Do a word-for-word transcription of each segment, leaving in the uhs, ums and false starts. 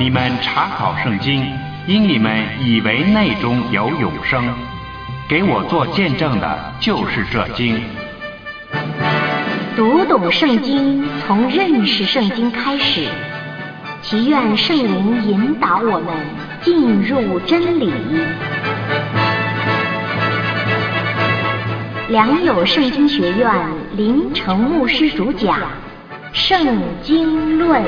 你们查考圣经，因你们以为内中有永生。给我做见证的就是这经。 读懂圣经，从认识圣经开始。祈愿圣灵引导我们进入真理。良友圣经学院林成牧师主讲《圣经论》。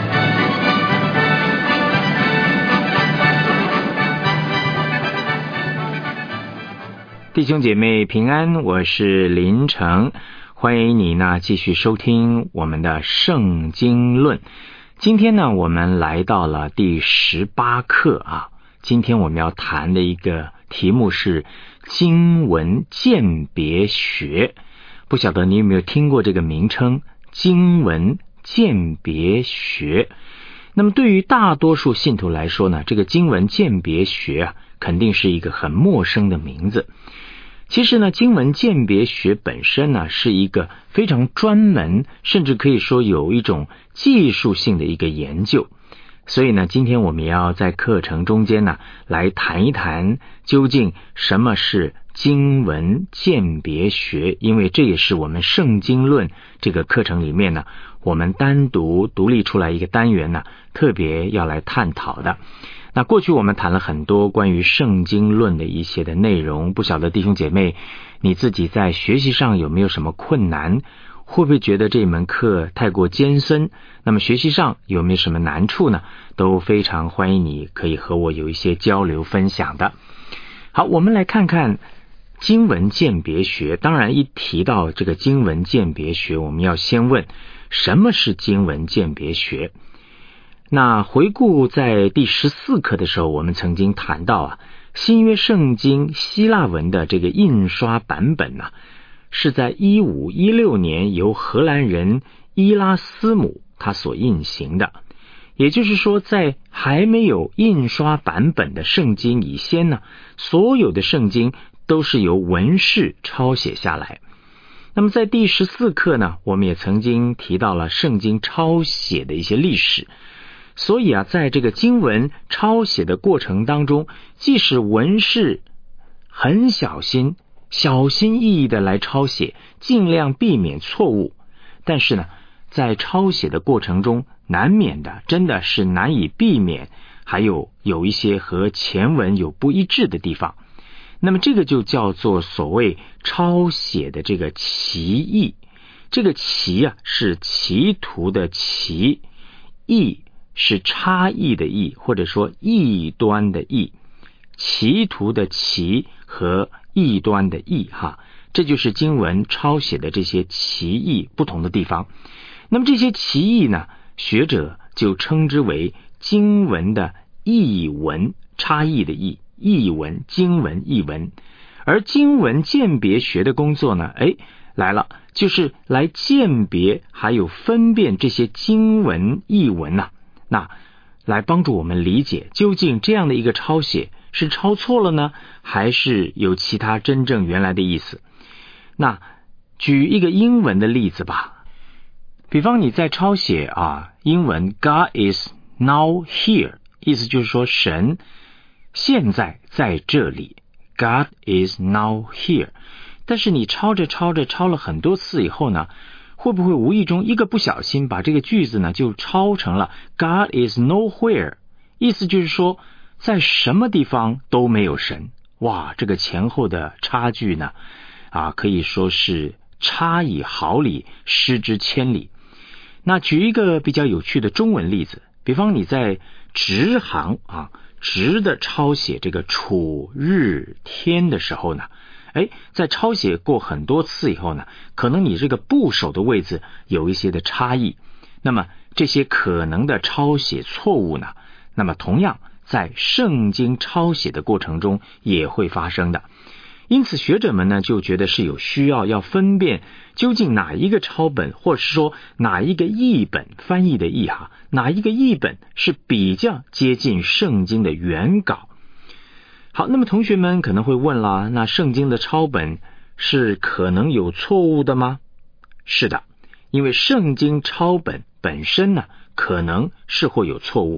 弟兄姐妹平安，我是林成，欢迎你呢继续收听我们的圣经论。今天呢我们来到了第十八课啊，今天我们要谈的一个题目是经文鉴别学。不晓得你有没有听过这个名称，经文鉴别学。那么对于大多数信徒来说呢，这个经文鉴别学啊，肯定是一个很陌生的名字。其实呢，经文鉴别学本身呢是一个非常专门，甚至可以说有一种技术性的一个研究。所以呢，今天我们要在课程中间呢来谈一谈究竟什么是经文鉴别学，因为这也是我们圣经论这个课程里面呢我们单独独立出来一个单元呢特别要来探讨的。那过去我们谈了很多关于圣经论的一些的内容，不晓得弟兄姐妹你自己在学习上有没有什么困难，会不会觉得这门课太过艰深，那么学习上有没有什么难处呢，都非常欢迎你可以和我有一些交流分享的。好，我们来看看经文鉴别学。当然一提到这个经文鉴别学，我们要先问什么是经文鉴别学。那回顾在第十四课的时候，我们曾经谈到啊，新约圣经希腊文的这个印刷版本啊，是在一五一六年由荷兰人伊拉斯姆他所印行的。也就是说，在还没有印刷版本的圣经以前呢，所有的圣经都是由文士抄写下来。那么在第十四课呢，我们也曾经提到了圣经抄写的一些历史。所以啊，在这个经文抄写的过程当中，即使文士很小心小心翼翼的来抄写，尽量避免错误，但是呢在抄写的过程中难免的真的是难以避免，还有有一些和前文有不一致的地方。那么这个就叫做所谓抄写的这个歧义。这个歧啊是歧途的歧，义是差异的异，或者说异端的异。歧途的歧和异端的异哈，这就是经文抄写的这些歧义不同的地方。那么这些歧义呢，学者就称之为经文的异文，差异的异，异文，经文异文。而经文鉴别学的工作呢，哎，来了，就是来鉴别还有分辨这些经文异文啊，那来帮助我们理解究竟这样的一个抄写是抄错了呢，还是有其他真正原来的意思。那举一个英文的例子吧，比方你在抄写啊，英文 God is now here， 意思就是说神现在在这里， God is now here。 但是你抄着抄着抄了很多次以后呢，会不会无意中一个不小心把这个句子呢就抄成了 God is nowhere， 意思就是说在什么地方都没有神。哇，这个前后的差距呢啊，可以说是差以毫厘，失之千里。那举一个比较有趣的中文例子，比方你在直行啊直的抄写这个楚日天的时候呢，哎，在抄写过很多次以后呢，可能你这个部首的位置有一些的差异，那么这些可能的抄写错误呢，那么同样在圣经抄写的过程中也会发生的。因此学者们呢就觉得是有需要要分辨究竟哪一个抄本，或者是说哪一个译本，翻译的译哈，哪一个译本是比较接近圣经的原稿。好，那么同学们可能会问了，那圣经的抄本是可能有错误的吗？是的，因为圣经抄本本身呢可能是会有错误，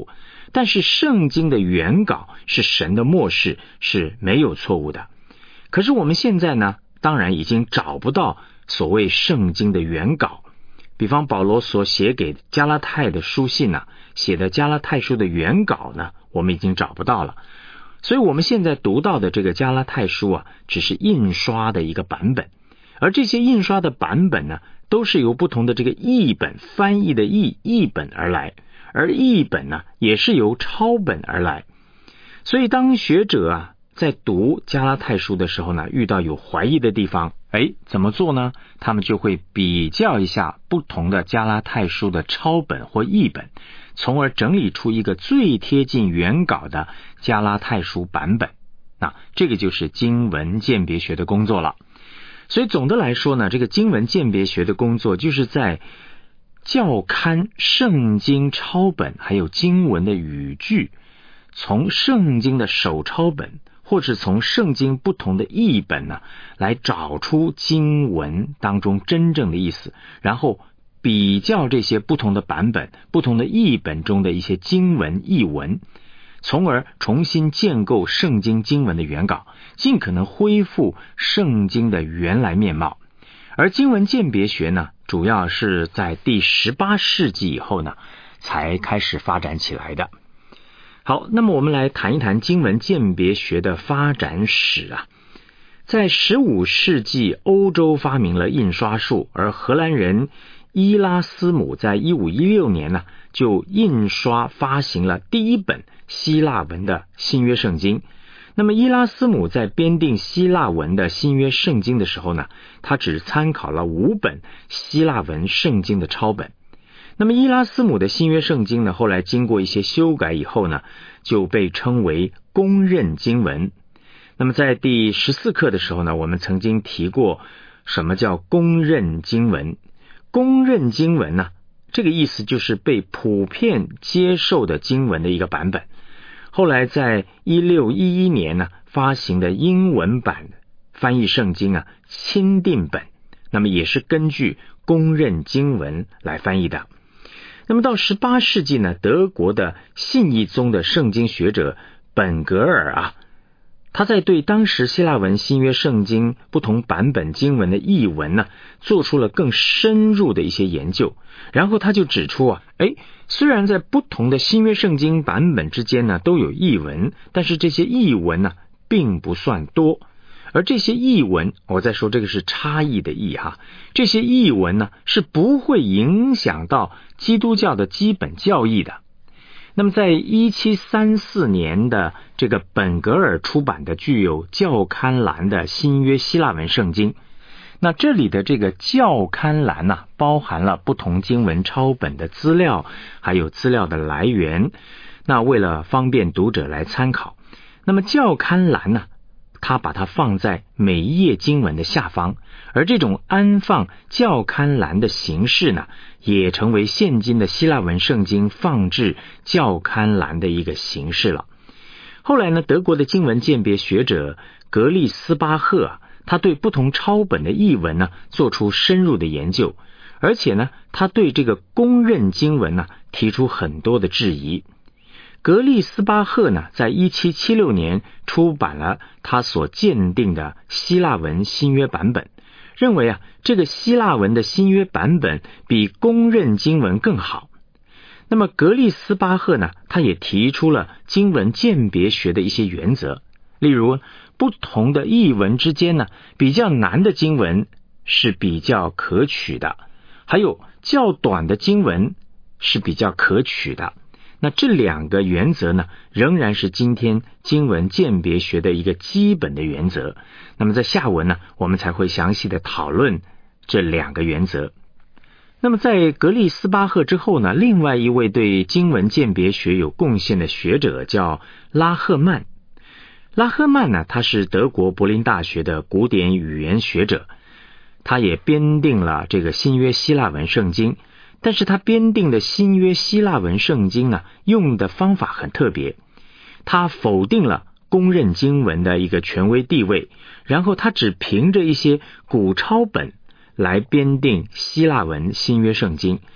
但是圣经的原稿是神的默示，是没有错误的。可是我们现在呢，当然已经找不到所谓圣经的原稿。比方保罗所写给加拉太的书信啊，写的加拉太书的原稿呢，我们已经找不到了。所以我们现在读到的这个加拉太书啊，只是印刷的一个版本。而这些印刷的版本呢，都是由不同的这个译本，翻译的译译本而来，而译本呢，也是由抄本而来。所以当学者啊在读加拉太书的时候呢，遇到有怀疑的地方，哎，怎么做呢？他们就会比较一下不同的加拉太书的抄本或译本，从而整理出一个最贴近原稿的加拉太书版本。那这个就是经文鉴别学的工作了。所以总的来说呢，这个经文鉴别学的工作就是在校勘圣经抄本还有经文的语句，从圣经的手抄本或是从圣经不同的译本呢，来找出经文当中真正的意思，然后比较这些不同的版本、不同的译本中的一些经文译文，从而重新建构圣经经文的原稿，尽可能恢复圣经的原来面貌。而经文鉴别学呢，主要是在第十八世纪以后呢，才开始发展起来的。好，那么我们来谈一谈经文鉴别学的发展史啊。在十五世纪，欧洲发明了印刷术，而荷兰人伊拉斯姆在一五一六年呢，就印刷发行了第一本希腊文的新约圣经。那么伊拉斯姆在编订希腊文的新约圣经的时候呢，他只参考了五本希腊文圣经的抄本。那么伊拉斯姆的新约圣经呢，后来经过一些修改以后呢，就被称为公认经文。那么在第十四课的时候呢，我们曾经提过什么叫公认经文。公认经文呢，这个意思就是被普遍接受的经文的一个版本。后来在一六一一年呢，发行的英文版翻译圣经啊，钦定本，那么也是根据公认经文来翻译的。那么到十八世纪呢，德国的信义宗的圣经学者本格尔啊，他在对当时希腊文新约圣经不同版本经文的译文呢，做出了更深入的一些研究。然后他就指出啊，诶，虽然在不同的新约圣经版本之间呢都有译文，但是这些译文呢并不算多。而这些译文，我再说这个是差异的异哈，这些译文呢是不会影响到基督教的基本教义的。那么在一七三四年的这个本格尔出版的具有校勘栏的新约希腊文圣经，那这里的这个校勘栏呢、啊，包含了不同经文抄本的资料，还有资料的来源。那为了方便读者来参考，那么校勘栏呢、啊，他把它放在每一页经文的下方，而这种安放校勘栏的形式呢，也成为现今的希腊文圣经放置校勘栏的一个形式了。后来呢，德国的经文鉴别学者格利斯巴赫啊，他对不同抄本的译文呢，做出深入的研究，而且呢，他对这个公认经文呢，提出很多的质疑。格利斯巴赫呢，在一七七六年出版了他所鉴定的希腊文新约版本，认为啊，这个希腊文的新约版本比公认经文更好。那么格利斯巴赫呢，他也提出了经文鉴别学的一些原则，例如不同的译文之间呢，比较难的经文是比较可取的，还有较短的经文是比较可取的。那这两个原则呢，仍然是今天经文鉴别学的一个基本的原则。那么在下文呢，我们才会详细的讨论这两个原则。那么在格利斯巴赫之后呢，另外一位对经文鉴别学有贡献的学者叫拉赫曼。拉赫曼呢，他是德国柏林大学的古典语言学者，他也编订了这个新约希腊文圣经。但是他编订的新约希腊文圣经呢，用的方法很特别。他否定了公认经文的一个权威地位，然后他只凭着一些古抄本来编订希腊文新约圣经。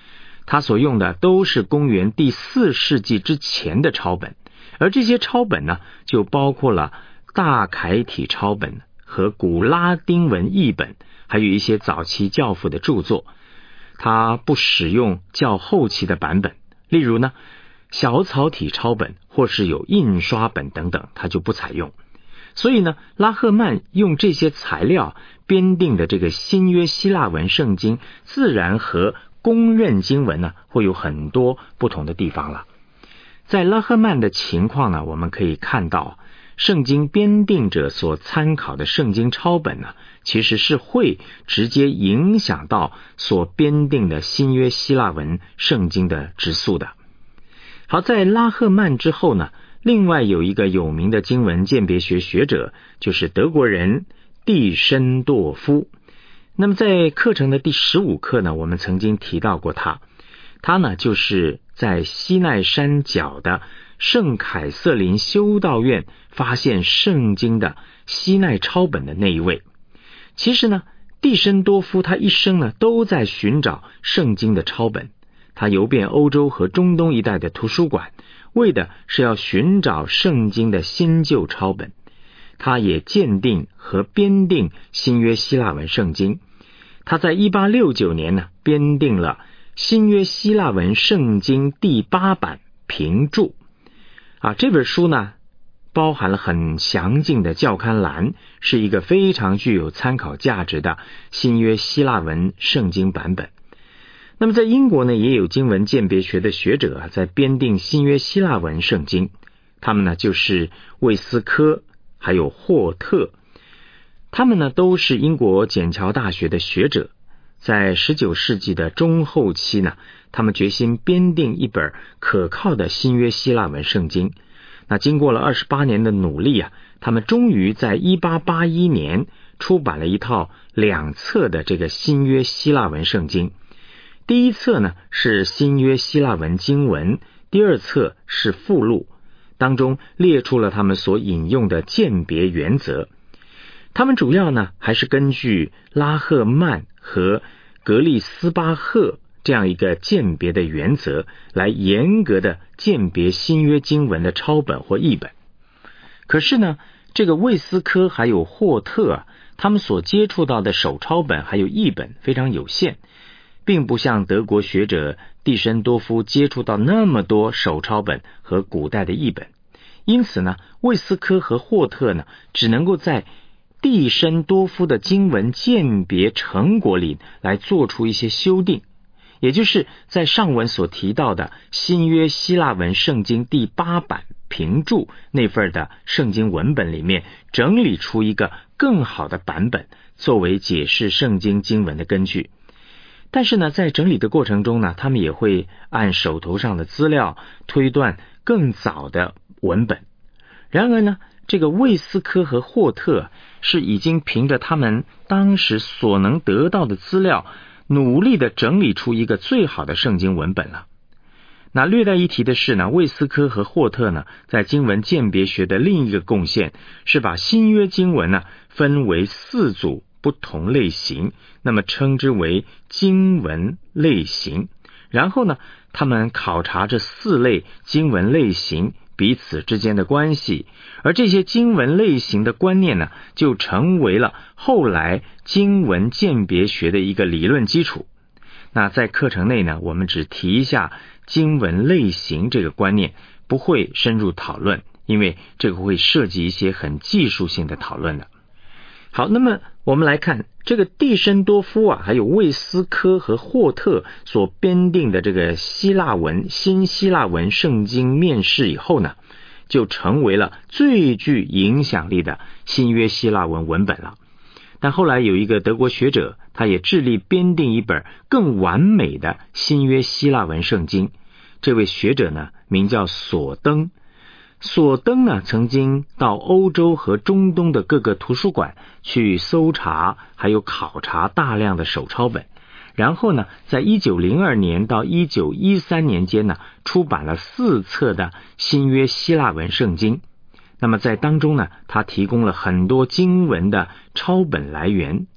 他所用的都是公元第四世纪之前的抄本，而这些抄本呢，就包括了大楷体抄本和古拉丁文译本，还有一些早期教父的著作。他不使用较后期的版本，例如呢小草体抄本或是有印刷本等等，他就不采用。所以呢，拉赫曼用这些材料编订的这个新约希腊文圣经，自然和公认经文呢会有很多不同的地方了。在拉赫曼的情况呢，我们可以看到圣经编订者所参考的圣经抄本呢，其实是会直接影响到所编订的新约希腊文圣经的质素的。好，在拉赫曼之后呢，另外有一个有名的经文鉴别学学者，就是德国人蒂申多夫。那么在课程的第十五课呢，我们曾经提到过他，他呢就是在西奈山脚的圣凯瑟琳修道院发现圣经的西奈抄本的那一位。其实呢，蒂申多夫他一生呢都在寻找圣经的抄本，他游遍欧洲和中东一带的图书馆，为的是要寻找圣经的新旧抄本。他也鉴定和编订新约希腊文圣经。他在一八六九年呢，编订了新约希腊文圣经第八版评注。啊，这本书呢，包含了很详尽的教刊栏，是一个非常具有参考价值的新约希腊文圣经版本。那么在英国呢，也有经文鉴别学的学者啊，在编订新约希腊文圣经。他们呢，就是魏斯科还有霍特。他们呢，都是英国剑桥大学的学者。在十九世纪的中后期呢，他们决心编订一本可靠的新约希腊文圣经。那经过了二十八年的努力啊，他们终于在一八八一年出版了一套两册的这个新约希腊文圣经。第一册呢是新约希腊文经文，第二册是附录，当中列出了他们所引用的鉴别原则。他们主要呢还是根据拉赫曼和格利斯巴赫这样一个鉴别的原则，来严格的鉴别新约经文的抄本或译本。可是呢，这个魏斯科还有霍特啊，他们所接触到的手抄本还有译本非常有限，并不像德国学者蒂申多夫接触到那么多手抄本和古代的译本。因此呢，魏斯科和霍特呢，只能够在蒂申多夫的经文鉴别成果里来做出一些修订，也就是在上文所提到的新约希腊文圣经第八版评注那份的圣经文本里面，整理出一个更好的版本，作为解释圣经经文的根据。但是呢，在整理的过程中呢，他们也会按手头上的资料推断更早的文本。然而呢，这个魏斯科和霍特是已经凭着他们当时所能得到的资料，努力的整理出一个最好的圣经文本了。那略带一提的是呢，魏斯科和霍特呢，在经文鉴别学的另一个贡献是把新约经文呢分为四组不同类型，那么称之为经文类型。然后呢，他们考察这四类经文类型彼此之间的关系，而这些经文类型的观念呢，就成为了后来经文鉴别学的一个理论基础。那在课程内呢，我们只提一下经文类型这个观念，不会深入讨论，因为这个会涉及一些很技术性的讨论的。好，那么我们来看这个蒂申多夫啊，还有魏斯科和霍特所编订的这个希腊文新希腊文圣经面世以后呢，就成为了最具影响力的新约希腊文文本了。但后来有一个德国学者，他也致力编订一本更完美的新约希腊文圣经。这位学者呢，名叫索登。索登呢，曾经到欧洲和中东的各个图书馆去搜查还有考察大量的手抄本，然后呢，在一九零二年到一九一三年间呢，出版了四册的新约希腊文圣经。那么在当中呢，他提供了很多经文的抄本来源。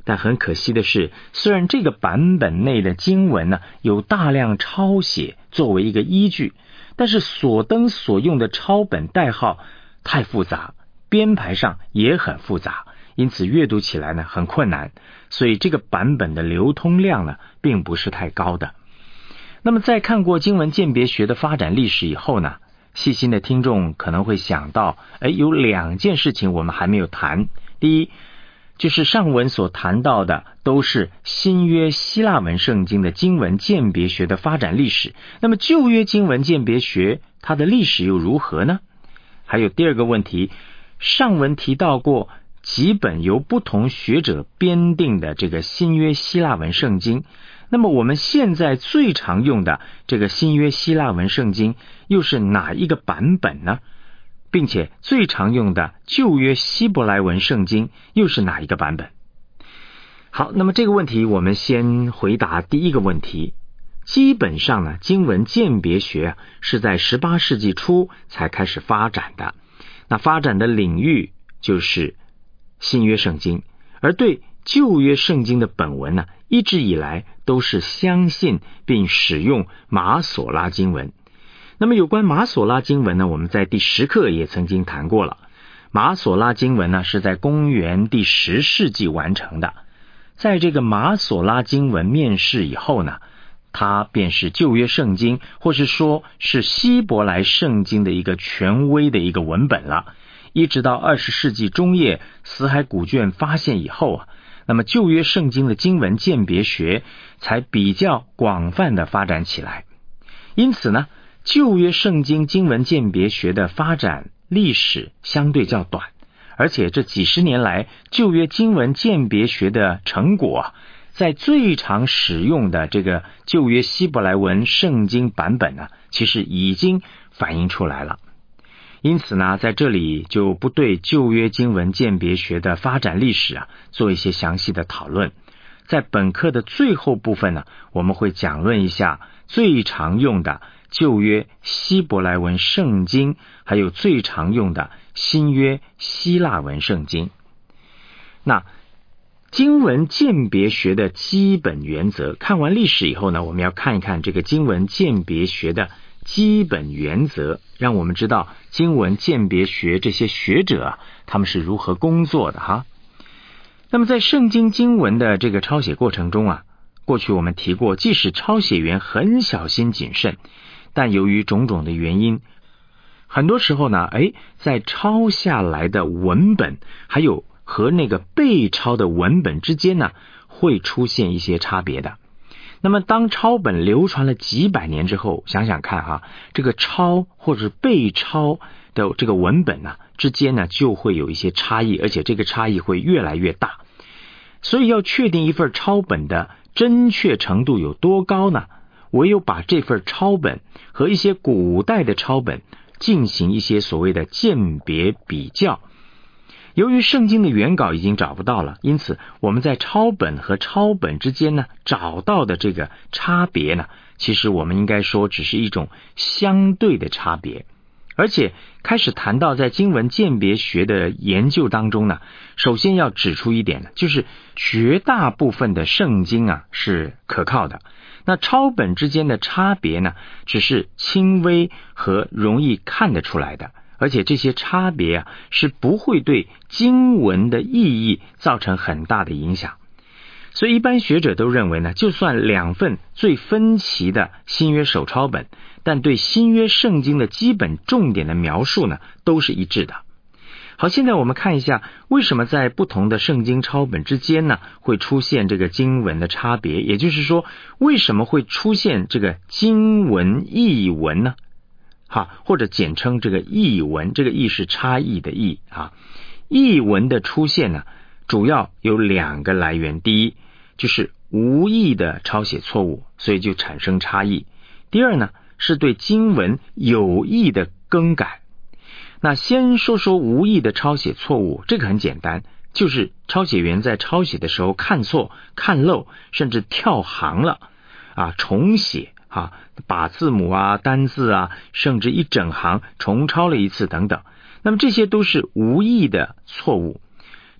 但很可惜的是，虽然这个版本内的经文呢有大量抄写作为一个依据，但是所登所用的抄本代号太复杂，编排上也很复杂，因此阅读起来呢很困难，所以这个版本的流通量呢并不是太高的。那么在看过经文鉴别学的发展历史以后呢，细心的听众可能会想到，诶，有两件事情我们还没有谈。第一，就是上文所谈到的都是新约希腊文圣经的经文鉴别学的发展历史，那么旧约经文鉴别学它的历史又如何呢？还有第二个问题，上文提到过几本由不同学者编订的这个新约希腊文圣经，那么我们现在最常用的这个新约希腊文圣经又是哪一个版本呢？并且最常用的旧约希伯来文圣经又是哪一个版本？好，那么这个问题我们先回答第一个问题。基本上呢，经文鉴别学是在十八世纪初才开始发展的，那发展的领域就是新约圣经，而对旧约圣经的本文呢，一直以来都是相信并使用马索拉经文。那么有关马索拉经文呢，我们在第十课也曾经谈过了。马索拉经文呢是在公元第十世纪完成的。在这个马索拉经文面世以后呢，它便是旧约圣经，或是说是希伯来圣经的一个权威的一个文本了。一直到二十世纪中叶死海古卷发现以后啊，那么旧约圣经的经文鉴别学才比较广泛的发展起来。因此呢，旧约圣经经文鉴别学的发展历史相对较短，而且这几十年来旧约经文鉴别学的成果，在最常使用的这个旧约希伯来文圣经版本呢，其实已经反映出来了。因此呢，在这里就不对旧约经文鉴别学的发展历史啊做一些详细的讨论。在本课的最后部分呢，我们会讲论一下最常用的旧约希伯来文圣经，还有最常用的新约希腊文圣经。那经文鉴别学的基本原则，看完历史以后呢，我们要看一看这个经文鉴别学的基本原则，让我们知道经文鉴别学这些学者啊，他们是如何工作的哈。那么在圣经经文的这个抄写过程中啊，过去我们提过，即使抄写员很小心谨慎，但由于种种的原因，很多时候呢，哎，在抄下来的文本还有和那个被抄的文本之间呢，会出现一些差别的。那么当抄本流传了几百年之后，想想看哈，这个抄或者被抄的这个文本呢之间呢，就会有一些差异，而且这个差异会越来越大。所以要确定一份抄本的真确程度有多高呢？唯有把这份抄本和一些古代的抄本进行一些所谓的鉴别比较。由于圣经的原稿已经找不到了，因此我们在抄本和抄本之间呢找到的这个差别呢，其实我们应该说只是一种相对的差别。而且开始谈到在经文鉴别学的研究当中呢，首先要指出一点呢，就是绝大部分的圣经啊是可靠的。那抄本之间的差别呢，只是轻微和容易看得出来的，而且这些差别啊是不会对经文的意义造成很大的影响。所以一般学者都认为呢，就算两份最分歧的新约手抄本，但对新约圣经的基本重点的描述呢，都是一致的。好，现在我们看一下为什么在不同的圣经抄本之间呢会出现这个经文的差别，也就是说为什么会出现这个经文译文呢？哈，或者简称这个译文，这个译是差异的译啊。译文的出现呢，主要有两个来源，第一就是无意的抄写错误，所以就产生差异。第二呢，是对经文有意的更改。那先说说无意的抄写错误，这个很简单，就是抄写员在抄写的时候看错、看漏，甚至跳行了啊，重写啊，把字母啊、单字啊，甚至一整行重抄了一次等等。那么这些都是无意的错误。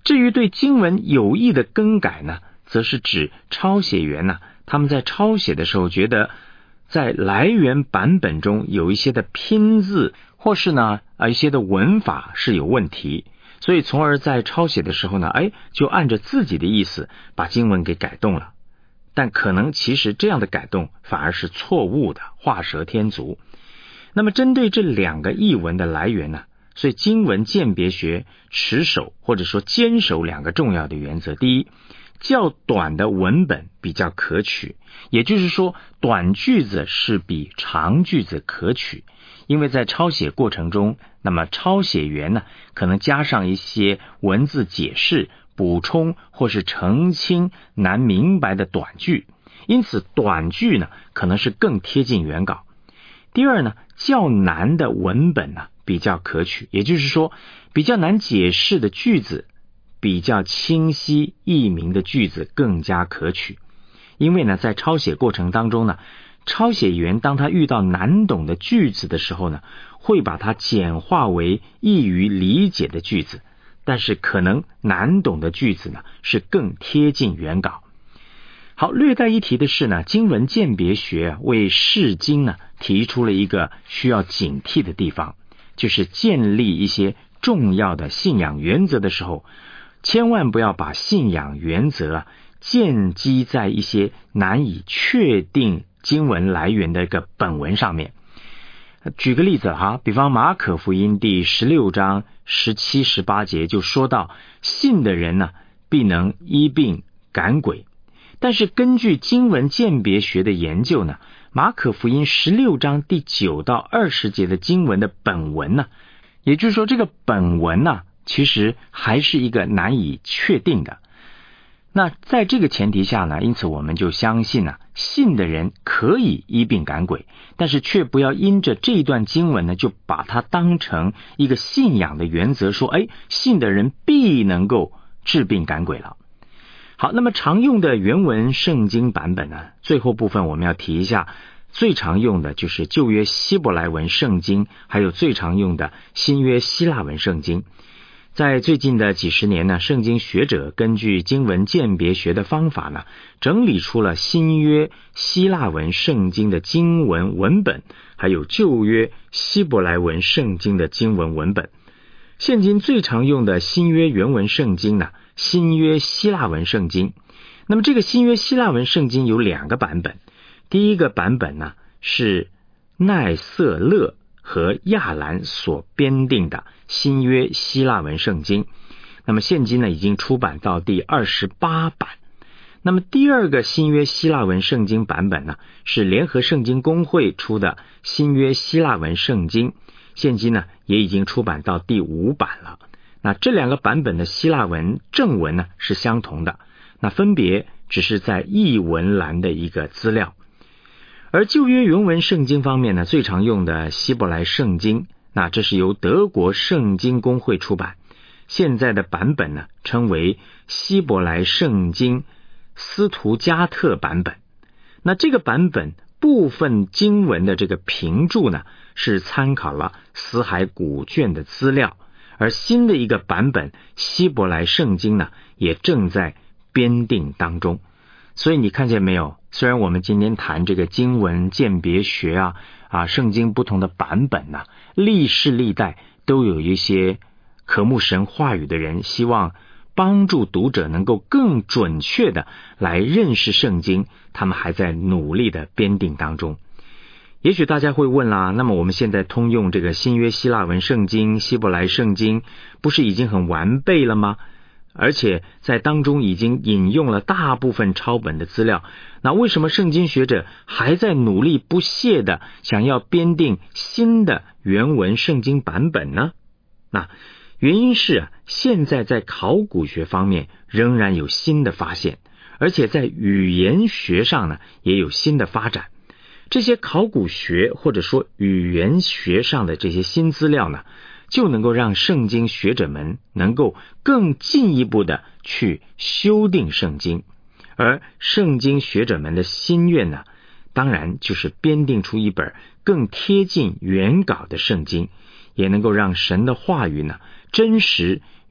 至于对经文有意的更改呢，则是指抄写员呢，他们在抄写的时候觉得在来源版本中有一些的拼字或是呢啊一些的文法是有问题，所以从而在抄写的时候呢，哎，就按着自己的意思把经文给改动了。但可能其实这样的改动反而是错误的，画蛇添足。那么针对这两个译文的来源呢，所以经文鉴别学持守或者说坚守两个重要的原则。第一，较短的文本比较可取，也就是说短句子是比长句子可取，因为在抄写过程中，那么抄写员呢可能加上一些文字解释、补充或是澄清难明白的短句，因此短句呢可能是更贴近原稿。第二呢，较难的文本呢比较可取，也就是说比较难解释的句子比较清晰易明的句子更加可取。因为呢在抄写过程当中呢，抄写员当他遇到难懂的句子的时候呢，会把它简化为易于理解的句子，但是可能难懂的句子呢是更贴近原稿。好，略带一提的是呢，经文鉴别学为释经呢提出了一个需要警惕的地方，就是建立一些重要的信仰原则的时候，千万不要把信仰原则啊建基在一些难以确定经文来源的一个本文上面。举个例子哈，比方马可福音第十六章十七、十八节就说到，信的人呢必能医病赶鬼。但是根据经文鉴别学的研究呢，马可福音十六章第九到二十节的经文的本文呢，也就是说这个本文呢其实还是一个难以确定的。那在这个前提下呢，因此我们就相信呢，信的人可以医病赶鬼，但是却不要因着这一段经文呢，就把它当成一个信仰的原则，说哎，信的人必能够治病赶鬼了。好，那么常用的原文圣经版本呢，最后部分我们要提一下，最常用的就是旧约希伯来文圣经，还有最常用的新约希腊文圣经。在最近的几十年呢，圣经学者根据经文鉴别学的方法呢，整理出了新约希腊文圣经的经文文本，还有旧约希伯来文圣经的经文文本。现今最常用的新约原文圣经呢，新约希腊文圣经。那么这个新约希腊文圣经有两个版本，第一个版本呢是奈瑟勒和亚兰所编订的新约希腊文圣经，那么现今呢已经出版到第二十八版。那么第二个新约希腊文圣经版本呢，是联合圣经公会出的新约希腊文圣经，现今呢也已经出版到第五版了。那这两个版本的希腊文正文呢是相同的，那分别只是在译文栏的一个资料。而旧约原文圣经方面呢，最常用的希伯来圣经，那这是由德国圣经公会出版，现在的版本呢称为希伯来圣经斯图加特版本。那这个版本部分经文的这个评注呢，是参考了死海古卷的资料，而新的一个版本希伯来圣经呢，也正在编订当中。所以你看见没有，虽然我们今天谈这个经文鉴别学啊啊，圣经不同的版本呢、啊，历世历代都有一些渴慕神话语的人，希望帮助读者能够更准确的来认识圣经，他们还在努力的编订当中。也许大家会问啦，那么我们现在通用这个新约希腊文圣经、希伯来圣经，不是已经很完备了吗？而且在当中已经引用了大部分抄本的资料，那为什么圣经学者还在努力不懈的想要编订新的原文圣经版本呢？那原因是啊，现在在考古学方面仍然有新的发现，而且在语言学上呢也有新的发展。这些考古学或者说语言学上的这些新资料呢，就能够让圣经学者们能够更进一步的去修订圣经。而圣经学者们的心愿呢，当然就是编订出一本更贴近原稿的圣经，也能够让神的话语呢真实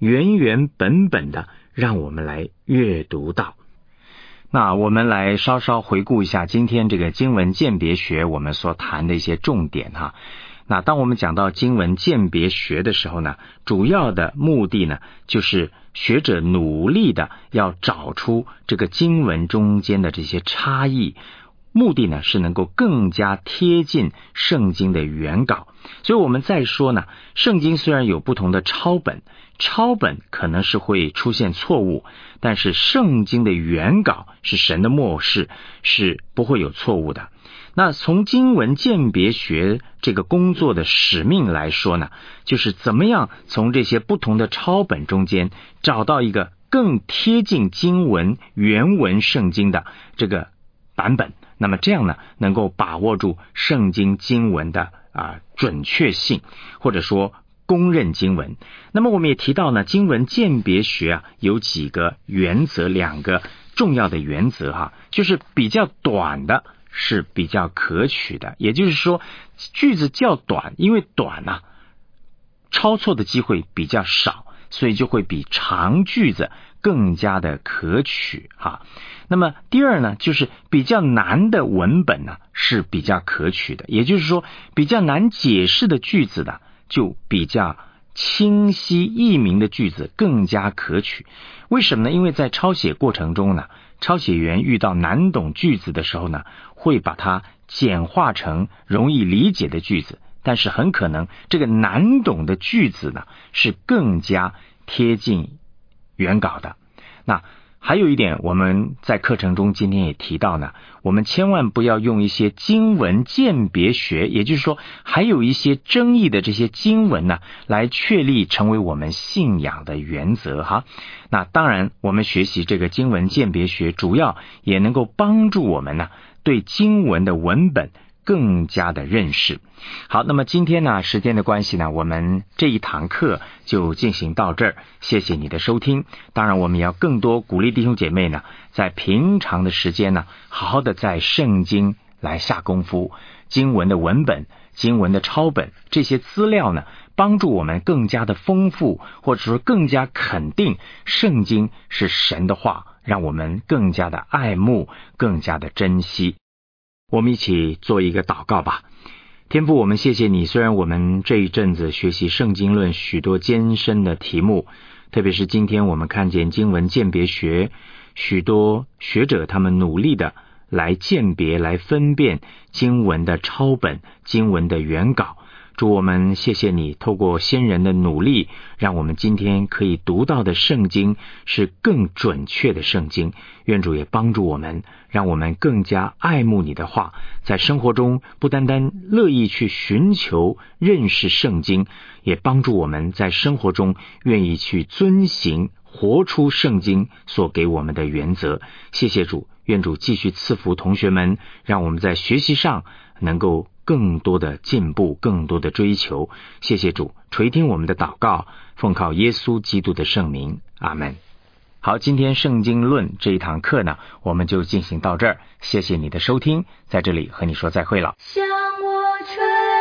原原本本的让我们来阅读到。那我们来稍稍回顾一下今天这个经文鉴别学我们所谈的一些重点哈。那当我们讲到经文鉴别学的时候呢，主要的目的呢，就是学者努力的要找出这个经文中间的这些差异，目的呢是能够更加贴近圣经的原稿。所以我们再说呢，圣经虽然有不同的抄本，抄本可能是会出现错误，但是圣经的原稿是神的默示，是不会有错误的。那从经文鉴别学这个工作的使命来说呢，就是怎么样从这些不同的抄本中间找到一个更贴近经文原文圣经的这个版本，那么这样呢，能够把握住圣经经文的啊准确性，或者说公认经文。那么我们也提到呢，经文鉴别学啊有几个原则，两个重要的原则哈，就是比较短的是比较可取的，也就是说句子较短，因为短啊抄错的机会比较少，所以就会比长句子更加的可取哈。那么第二呢，就是比较难的文本呢是比较可取的，也就是说比较难解释的句子呢就比较清晰易明的句子更加可取。为什么呢？因为在抄写过程中呢，抄写员遇到难懂句子的时候呢，会把它简化成容易理解的句子，但是很可能这个难懂的句子呢是更加贴近原稿的。那还有一点，我们在课程中今天也提到呢，我们千万不要用一些经文鉴别学，也就是说还有一些争议的这些经文呢，来确立成为我们信仰的原则哈。那当然我们学习这个经文鉴别学，主要也能够帮助我们呢对经文的文本更加的认识。好，那么今天呢，时间的关系呢，我们这一堂课就进行到这儿，谢谢你的收听。当然我们要更多鼓励弟兄姐妹呢，在平常的时间呢，好好的在圣经来下功夫，经文的文本、经文的抄本，这些资料呢，帮助我们更加的丰富，或者说更加肯定圣经是神的话，让我们更加的爱慕，更加的珍惜。我们一起做一个祷告吧。天父，我们谢谢你，虽然我们这一阵子学习圣经论许多艰深的题目，特别是今天我们看见经文鉴别学，许多学者他们努力的来鉴别、来分辨经文的抄本、经文的原稿。主，我们谢谢你透过先人的努力，让我们今天可以读到的圣经是更准确的圣经。愿主也帮助我们，让我们更加爱慕你的话，在生活中不单单乐意去寻求认识圣经，也帮助我们在生活中愿意去遵行活出圣经所给我们的原则。谢谢主，愿主继续赐福同学们，让我们在学习上能够更多的进步，更多的追求。谢谢主，垂听我们的祷告，奉靠耶稣基督的圣名，阿们。好，今天圣经论这一堂课呢，我们就进行到这儿。谢谢你的收听，在这里和你说再会了。 向我吹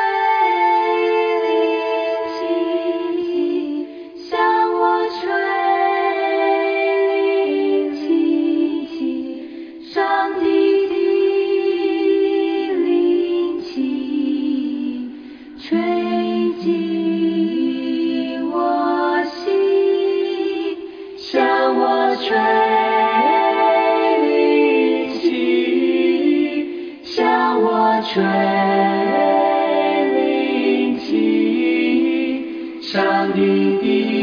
灵气，向我吹灵气，上帝的灵气吹进我心，向我吹灵气，向我吹灵气，上帝的